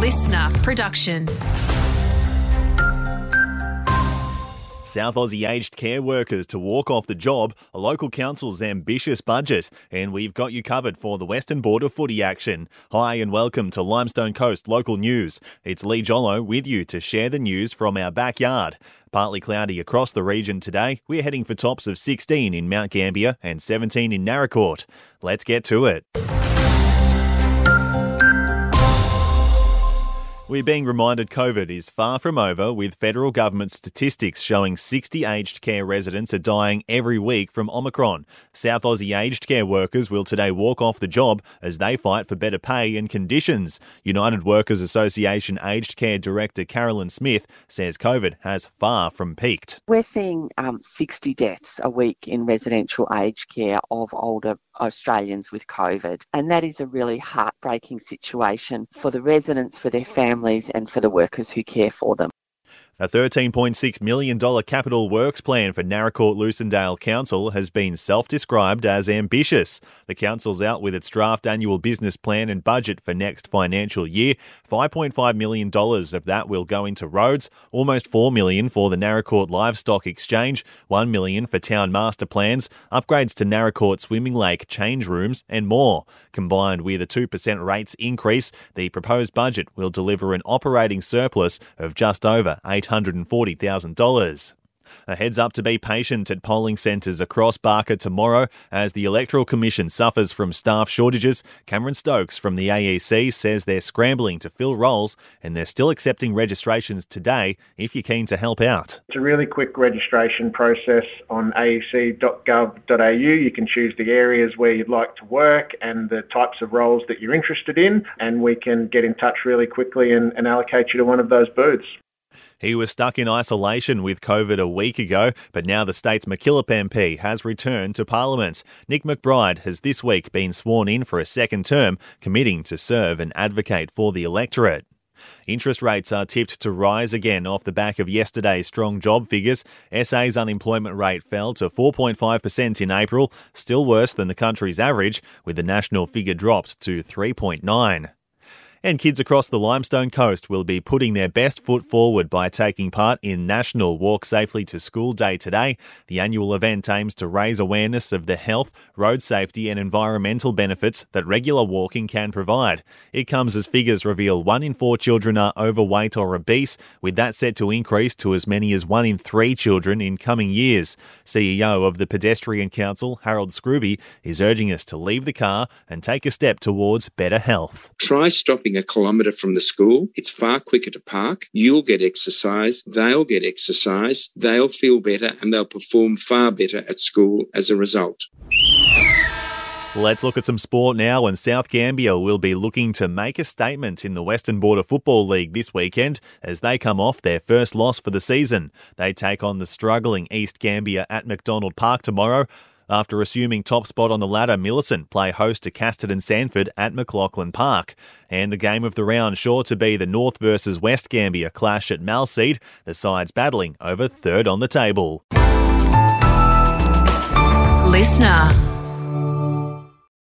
listener production. South Aussie aged care workers to walk off the job, a local council's ambitious budget, and we've got you covered for the Western Border footy action. Hi and welcome to Limestone Coast Local News. It's Lee Jollo with you to share the news from our backyard. Partly cloudy across the region today. We're heading for tops of 16 in Mount Gambier and 17 in Naracoorte. Let's get to it. We're being reminded COVID is far from over, with federal government statistics showing 60 aged care residents are dying every week from Omicron. South Aussie aged care workers will today walk off the job as they fight for better pay and conditions. United Workers Association Aged Care Director Carolyn Smith says COVID has far from peaked. We're seeing 60 deaths a week in residential aged care of older Australians with COVID, and that is a really heartbreaking situation for the residents, for their families and for the workers who care for them. A $13.6 million capital works plan for Naracoorte-Lucindale Council has been self-described as ambitious. The council's out with its draft annual business plan and budget for next financial year. $5.5 million of that will go into roads, almost $4 million for the Naracoorte Livestock Exchange, $1 million for town master plans, upgrades to Naracoorte Swimming Lake change rooms and more. Combined with a 2% rates increase, the proposed budget will deliver an operating surplus of just over $840,000. A heads up to be patient at polling centres across Barker tomorrow as the Electoral Commission suffers from staff shortages. Cameron Stokes from the AEC says they're scrambling to fill roles and they're still accepting registrations today if you're keen to help out. It's a really quick registration process on aec.gov.au. You can choose the areas where you'd like to work and the types of roles that you're interested in, and we can get in touch really quickly and allocate you to one of those booths. He was stuck in isolation with COVID a week ago, but now the state's MacKillop MP has returned to Parliament. Nick McBride has this week been sworn in for a second term, committing to serve and advocate for the electorate. Interest rates are tipped to rise again off the back of yesterday's strong job figures. SA's unemployment rate fell to 4.5% in April, still worse than the country's average, with the national figure dropped to 3.9%. And kids across the Limestone Coast will be putting their best foot forward by taking part in National Walk Safely to School Day today. The annual event aims to raise awareness of the health, road safety and environmental benefits that regular walking can provide. It comes as figures reveal 1 in 4 children are overweight or obese, with that set to increase to as many as 1 in 3 children in coming years. CEO of the Pedestrian Council, Harold Scrooby, is urging us to leave the car and take a step towards better health. Try stopping a kilometre from the school. It's far quicker to park. You'll get exercise. They'll get exercise. They'll feel better and they'll perform far better at school as a result. Let's look at some sport now, and South Gambier will be looking to make a statement in the Western Border Football League this weekend as they come off their first loss for the season. They take on the struggling East Gambier at McDonald Park tomorrow. After assuming top spot on the ladder, Millicent play host to Casterton Sandford at McLaughlin Park. And the game of the round sure to be the North versus West Gambier clash at Malseed, the sides battling over third on the table. Listener.